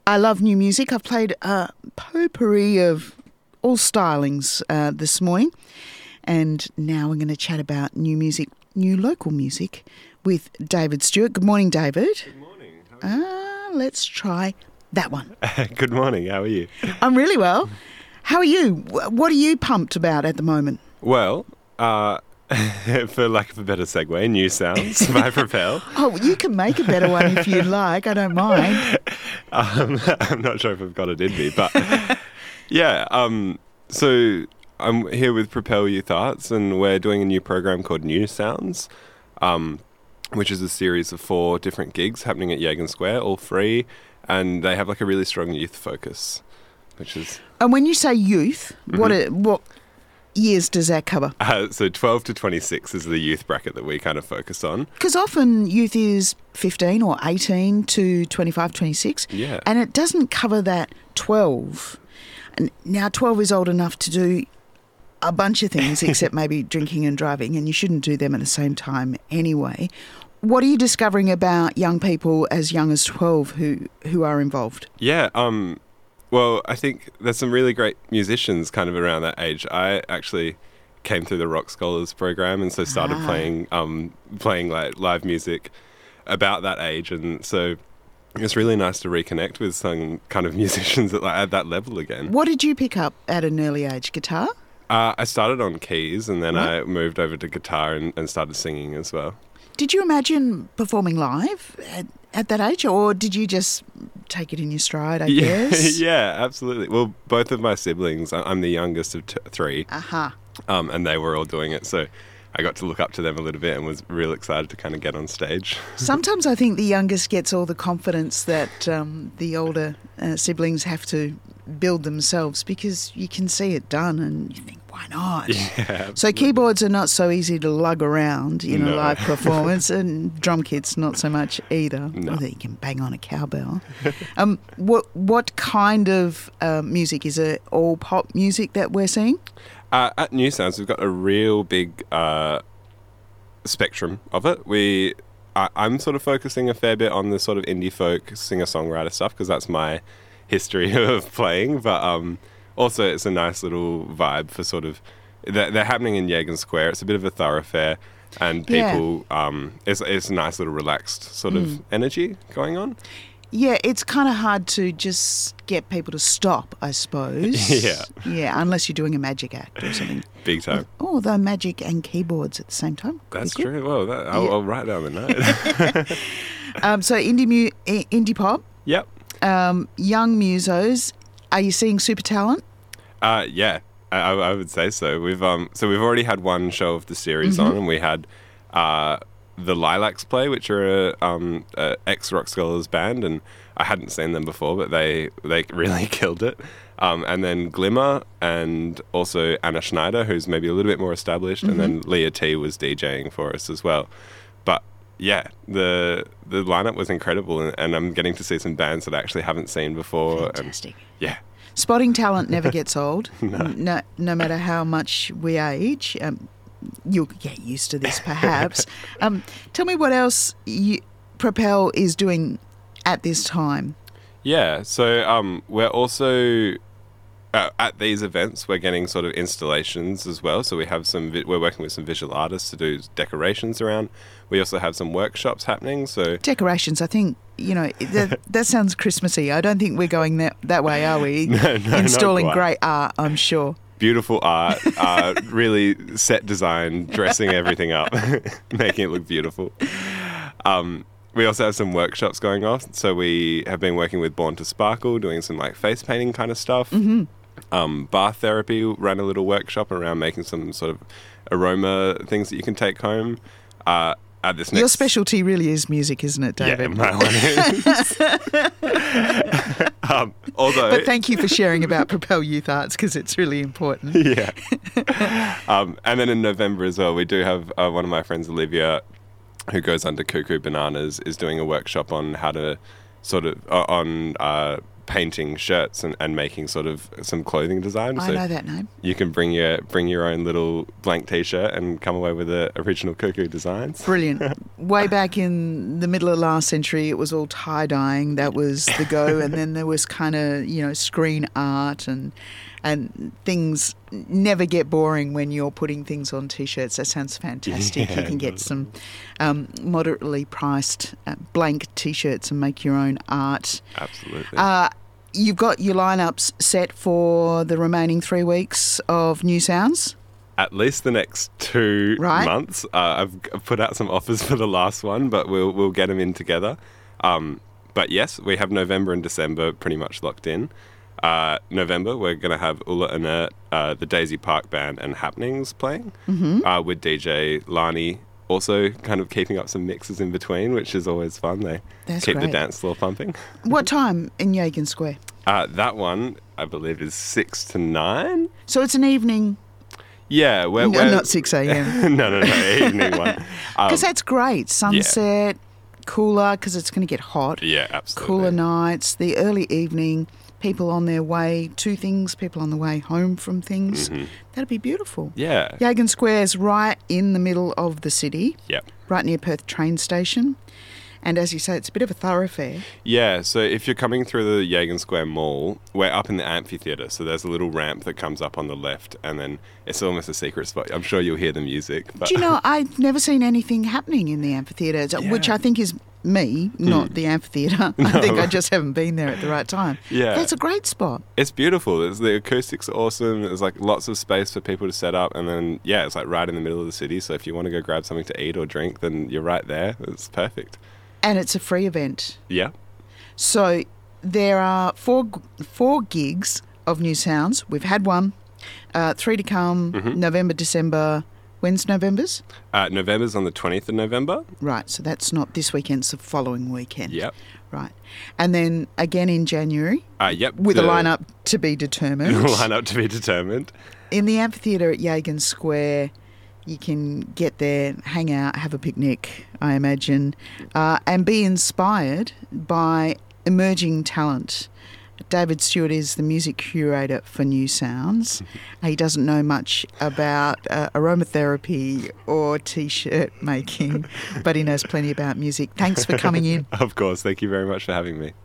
I love new music. I've played a potpourri of all stylings this morning. And now we're going to chat about new music, new local music with David Stewart. Good morning, David. Good morning. How are you? Let's try that one. Good morning. How are you? I'm really well. How are you? What are you pumped about at the moment? Well, for lack of a better segue, New Sounds by Propel. Oh, you can make a better one if you like. I don't mind. I'm not sure if I've got it in me, but yeah. So I'm here with Propel Youth Arts, and we're doing a new program called New Sounds, which is a series of 4 different gigs happening at Yagan Square, all free, and they have like a really strong youth focus, which is. And when you say youth, what years does that cover? So 12 to 26 is the youth bracket that we kind of focus on. Because often youth is 15 or 18 to 25, 26. Yeah. And it doesn't cover that 12. And now 12 is old enough to do a bunch of things except maybe drinking and driving, and you shouldn't do them at the same time anyway. What are you discovering about young people as young as 12 who are involved? Yeah, well, I think there's some really great musicians kind of around that age. I actually came through the Rock Scholars program, and so started playing like live music about that age, and so it's really nice to reconnect with some kind of musicians at that level again. What did you pick up at an early age? Guitar? I started on keys, and then I moved over to guitar and started singing as well. Did you imagine performing live at that age, or did you just take it in your stride, I guess? Yeah, absolutely. Well, both of my siblings, I'm the youngest of 3, and they were all doing it, so I got to look up to them a little bit and was real excited to kind of get on stage. Sometimes I think the youngest gets all the confidence that the older siblings have to build themselves, because you can see it done and you think, why not? Yeah, absolutely. So keyboards are not so easy to lug around in a live performance, and drum kits not so much either. No. Although you can bang on a cowbell. What kind of music? Is it all pop music that we're seeing? At New Sounds, we've got a real big spectrum of it. I'm sort of focusing a fair bit on the sort of indie folk singer-songwriter stuff, because that's my history of playing, but also it's a nice little vibe for sort of they're happening in Yagan Square. It's a bit of a thoroughfare, and people it's a nice little relaxed sort of energy going on. Yeah, it's kind of hard to just get people to stop, I suppose. Yeah, unless you're doing a magic act or something. Big time. Although magic and keyboards at the same time. That's true. Well, I'll write down the note. So indie pop. Yep. Young musos. Are you seeing super talent? Yeah, I would say so. We've already had one show of the series on, and we had the Lilacs play, which are a ex-Rock Scholars band, and I hadn't seen them before, but they really killed it. And then Glimmer, and also Anna Schneider, who's maybe a little bit more established, and then Leah T was DJing for us as well. But yeah, the lineup was incredible, and I'm getting to see some bands that I actually haven't seen before. Fantastic. Yeah. Spotting talent never gets old. No. No matter how much we age. You'll get used to this, perhaps. Tell me what else Propel is doing at this time. Yeah, so we're also at these events, we're getting sort of installations as well. So we have we're working with some visual artists to do decorations around. We also have some workshops happening. So decorations, I think, that sounds Christmassy. I don't think we're going that way, are we? No, installing not quite. great art, I'm sure. Beautiful art, really set design, dressing everything up, making it look beautiful. We also have some workshops going on. So we have been working with Born to Sparkle, doing some like face painting kind of stuff. Bath Therapy ran a little workshop around making some sort of aroma things that you can take home. Your specialty really is music, isn't it, David? Yeah, my one is. But thank you for sharing about Propel Youth Arts, because it's really important. Yeah. And then in November as well, we do have one of my friends, Olivia, who goes under Cuckoo Bananas, is doing a workshop on how to sort of on painting shirts and making sort of some clothing design. I know that name. You can bring your own little blank T-shirt and come away with the original Cuckoo designs. Brilliant. Way back in the middle of last century, it was all tie-dyeing. That was the go. And then there was kind of, screen art and things never get boring when you're putting things on T-shirts. That sounds fantastic. Yeah, you can get some moderately priced blank T-shirts and make your own art. Absolutely. You've got your lineups set for the remaining 3 weeks of New Sounds? At least the next 2 months. I've put out some offers for the last one, but we'll get them in together. But yes, we have November and December pretty much locked in. November, we're going to have Ulla Inert, the Daisy Park Band, and Happenings playing with DJ Lani. Also kind of keeping up some mixes in between, which is always fun. They keep the dance floor pumping. What time in Yagan Square? That one, I believe, is 6 to 9. So it's an evening. Yeah. We're not 6 a.m. No, evening one. Because that's great. Sunset, cooler, because it's going to get hot. Yeah, absolutely. Cooler nights, the early evening, people on their way to things, people on the way home from things. Mm-hmm. That'd be beautiful. Yeah. Yagan Square is right in the middle of the city. Yep. Right near Perth train station. And as you say, it's a bit of a thoroughfare. Yeah, so if you're coming through the Yagan Square Mall, we're up in the amphitheatre, so there's a little ramp that comes up on the left, and then it's almost a secret spot. I'm sure you'll hear the music. But do you know, I've never seen anything happening in the amphitheatre, which I think is me, not the amphitheatre. I think I just haven't been there at the right time. Yeah. That's a great spot. It's beautiful. The acoustics are awesome. There's like lots of space for people to set up, and then, it's like right in the middle of the city, so if you want to go grab something to eat or drink, then you're right there. It's perfect. And it's a free event. Yeah. So there are four gigs of New Sounds. We've had one, 3 to come, November, December. When's November's? November's on the 20th of November. Right, so that's not this weekend, it's the following weekend. Yep. Right. And then again in January. Yep. With a lineup to be determined. Lineup to be determined. In the amphitheatre at Yagan Square, you can get there, hang out, have a picnic, I imagine, and be inspired by emerging talent. David Stewart is the music curator for New Sounds. He doesn't know much about aromatherapy or T-shirt making, but he knows plenty about music. Thanks for coming in. Of course. Thank you very much for having me.